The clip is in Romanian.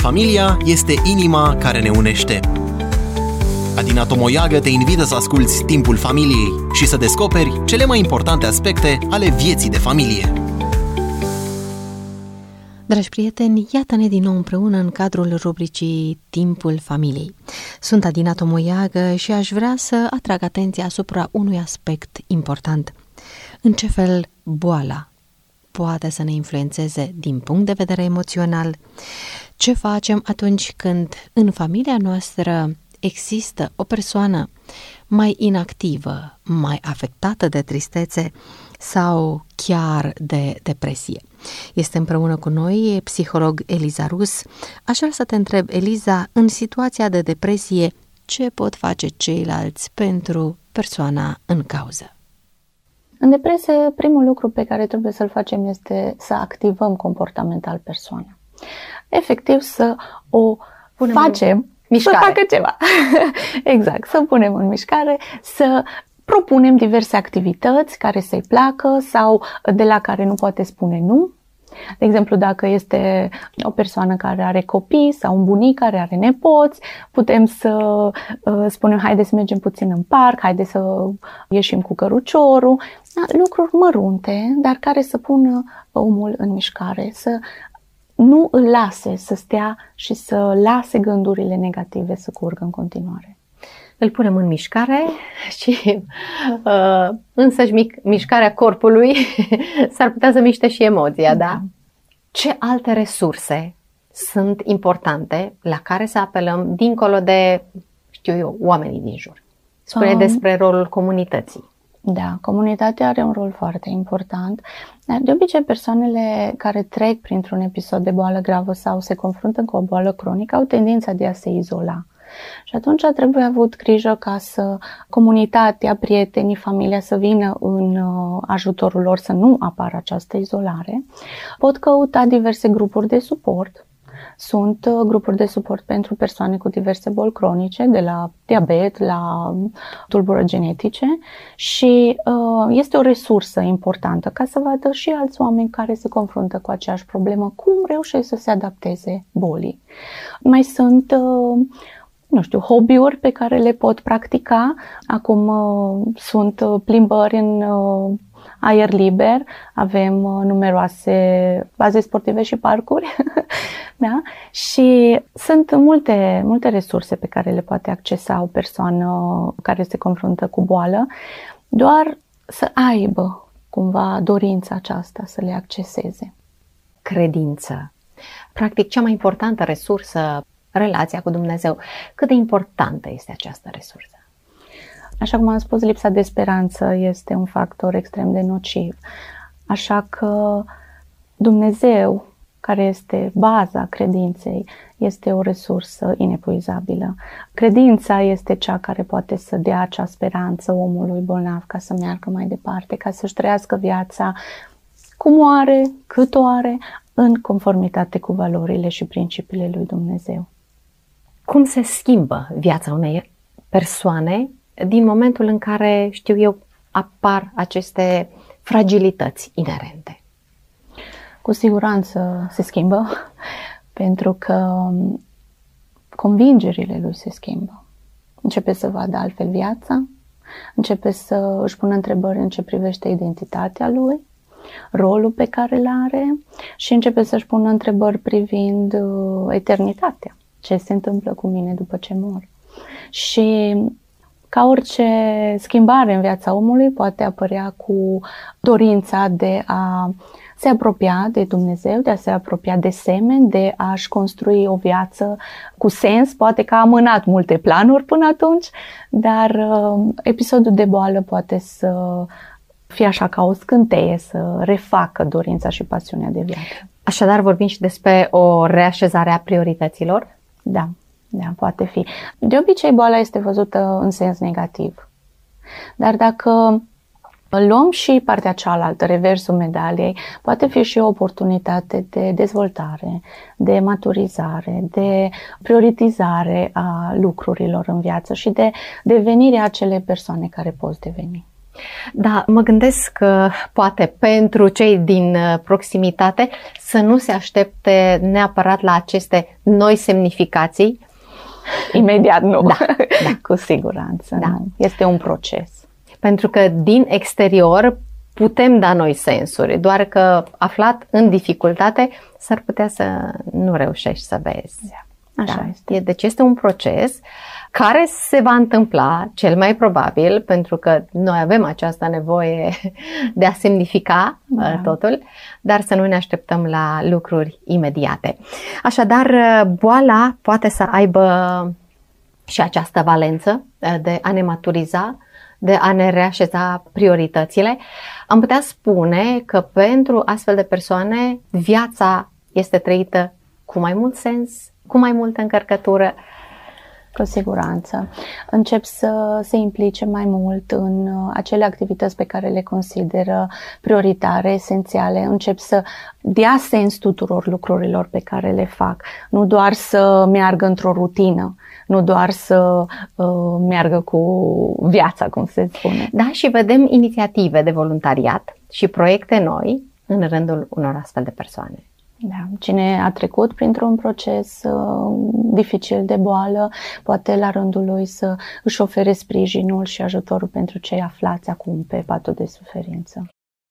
Familia este inima care ne unește. Adina Tomoiagă te invită să asculți Timpul Familiei și să descoperi cele mai importante aspecte ale vieții de familie. Dragi prieteni, iată-ne din nou împreună în cadrul rubricii Timpul Familiei. Sunt Adina Tomoiagă și aș vrea să atrag atenția asupra unui aspect important. În ce fel boala poate să ne influențeze din punct de vedere emoțional? Ce facem atunci când în familia noastră există o persoană mai inactivă, mai afectată de tristețe sau chiar de depresie? Este împreună cu noi psiholog Eliza Rus. Aș vrea să te întreb, Eliza, în situația de depresie, ce pot face ceilalți pentru persoana în cauză? În depresie, primul lucru pe care trebuie să-l facem este să activăm comportamental persoana. Efectiv să o facem mișcare. Să facă ceva. Exact, să punem în mișcare, să propunem diverse activități care să-i placă sau de la care nu poate spune nu. De exemplu, dacă este o persoană care are copii sau un bunic care are nepoți, putem să spunem haide să mergem puțin în parc, haide să ieșim cu căruciorul. Lucruri mărunte, dar care să pună omul în mișcare, să nu îl lase să stea și să lase gândurile negative să curgă în continuare. Îl punem în mișcare și însăși mișcarea corpului s-ar putea să miște și emoția, da? Ce alte resurse sunt importante la care să apelăm dincolo de, oamenii din jur? Spune despre rolul comunității. Da, comunitatea are un rol foarte important. De obicei, persoanele care trec printr-un episod de boală gravă sau se confruntă cu o boală cronică au tendința de a se izola. Și atunci trebuie avut grijă ca să comunitatea, prietenii, familia să vină în ajutorul lor să nu apară această izolare. Pot căuta diverse grupuri de suport. Sunt grupuri de suport pentru persoane cu diverse boli cronice, de la diabet la tulburări genetice și este o resursă importantă ca să vadă și alți oameni care se confruntă cu aceeași problemă, cum reușesc să se adapteze bolii. Mai sunt hobby-uri pe care le pot practica. Acum sunt plimbări în aer liber, avem numeroase baze sportive și parcuri. Da? Și sunt multe resurse pe care le poate accesa o persoană care se confruntă cu boală, doar să aibă cumva dorința aceasta să le acceseze. Credință. Practic, cea mai importantă resursă, relația cu Dumnezeu. Cât de importantă este această resursă? Așa cum am spus, lipsa de speranță este un factor extrem de nociv. Așa că Dumnezeu, care este baza credinței, este o resursă inepuizabilă. Credința este cea care poate să dea acea speranță omului bolnav ca să meargă mai departe, ca să-și trăiască viața cum o are, cât o are, în conformitate cu valorile și principiile lui Dumnezeu. Cum se schimbă viața unei persoane din momentul în care, apar aceste fragilități inerente? Cu siguranță se schimbă, pentru că convingerile lui se schimbă. Începe să vadă altfel viața, începe să își pună întrebări în ce privește identitatea lui, rolul pe care îl are și începe să-și pună întrebări privind eternitatea. Ce se întâmplă cu mine după ce mor? Și ca orice schimbare în viața omului poate apărea cu dorința de a se apropia de Dumnezeu, de a se apropia de semeni, de a-și construi o viață cu sens. Poate că a amânat multe planuri până atunci, dar episodul de boală poate să fie așa ca o scânteie, să refacă dorința și pasiunea de viață. Așadar, vorbim și despre o reașezare a priorităților? Da, poate fi. De obicei, boala este văzută în sens negativ. Dar dacă luăm și partea cealaltă, reversul medaliei, poate fi și o oportunitate de dezvoltare, de maturizare, de prioritizare a lucrurilor în viață și de devenirea acelei persoane care poți deveni. Da, mă gândesc că poate pentru cei din proximitate să nu se aștepte neapărat la aceste noi semnificații. Imediat nu, Da. cu siguranță. Da. Nu. Este un proces. Pentru că din exterior putem da noi sensuri, doar că aflat în dificultate s-ar putea să nu reușești să vezi. Așa este. Deci este un proces care se va întâmpla cel mai probabil, pentru că noi avem această nevoie de a semnifica totul, dar să nu ne așteptăm la lucruri imediate. Așadar, boala poate să aibă și această valență de a ne maturiza, de a ne reașeza prioritățile. Am putea spune că pentru astfel de persoane viața este trăită cu mai mult sens, cu mai multă încărcătură. Cu siguranță. Încep să se implice mai mult în acele activități pe care le consideră prioritare, esențiale. Încep să dea sens tuturor lucrurilor pe care le fac. Nu doar să meargă într-o rutină, nu doar să meargă cu viața, cum se spune. Da, și vedem inițiative de voluntariat și proiecte noi în rândul unor astfel de persoane. Da. Cine a trecut printr-un proces dificil de boală, poate la rândul lui să își ofere sprijinul și ajutorul pentru cei aflați acum pe patul de suferință.